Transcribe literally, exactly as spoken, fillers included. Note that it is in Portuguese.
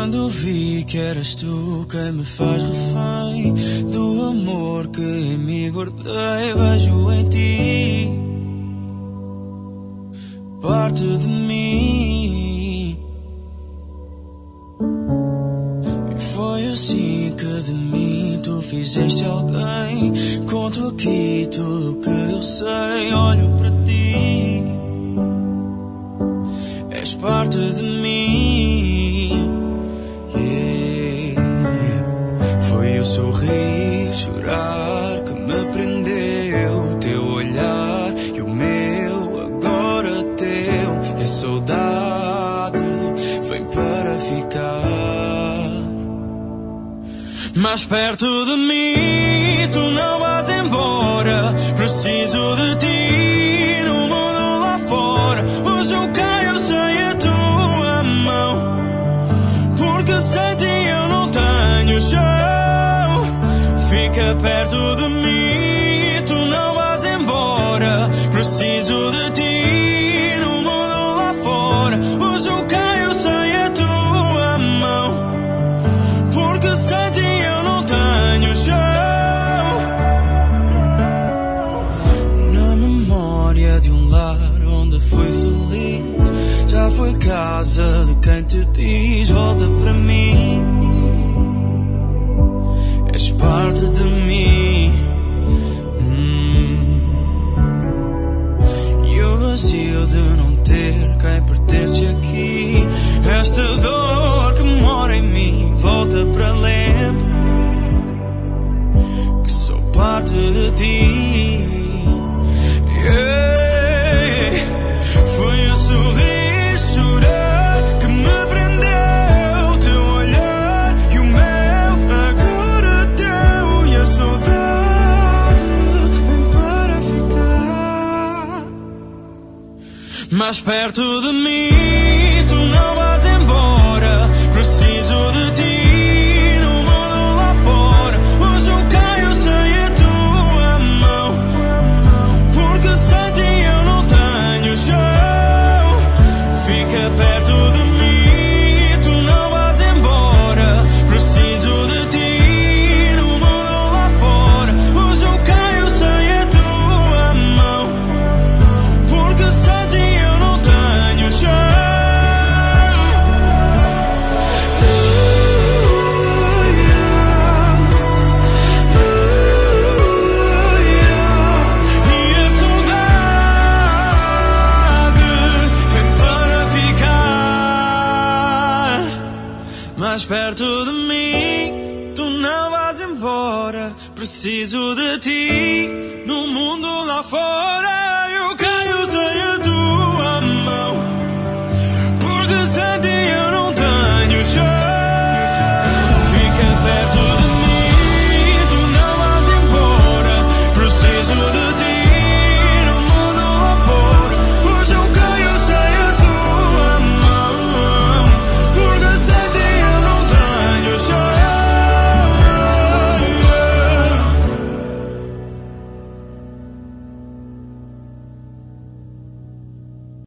Quando vi que eras tu quem me faz refém do amor que em mim guardei, vejo em ti parte de mim. E foi assim que de mim tu fizeste alguém. Conto aqui tudo o que eu sei, olho para ti, és parte de mim. Yeah. Foi o sorrir, chorar que me prendeu, o teu olhar e o meu, agora teu. E a saudade vem para ficar mais perto de mim. Tu não vais embora, preciso de ti no mundo lá fora. Hoje eu caio sem a tua mão, porque sem ti eu não tenho chão. Fica perto de mim, tu não vais embora, preciso de ti no mundo lá fora. Hoje eu caio sem a tua mão, porque sem ti eu não tenho chão. Na memória de um lar onde fui feliz, já foi casa de quem te diz volta para mim, és parte de mim. hum. E o vazio de não ter quem pertence aqui, esta dor que mora em mim, volta para lembrar que sou parte de ti. Yeah. Foi o sorrir, chorar que me prendeu, o teu olhar e o meu, agora teu. E a saudade vem para ficar mais perto de mim. Tu não vais embora, preciso de ti no mundo lá fora. Hoje eu caio sem a tua mão, porque sem ti eu não tenho chão. Fica perto de mim, tu não vais embora, preciso de ti no mundo lá fora. Hoje eu caio sem a tua mão, porque sem ti eu não tenho chão. E a saudade vem para ficar mais perto de mim. Tu não vais embora, preciso de ti no mundo lá fora.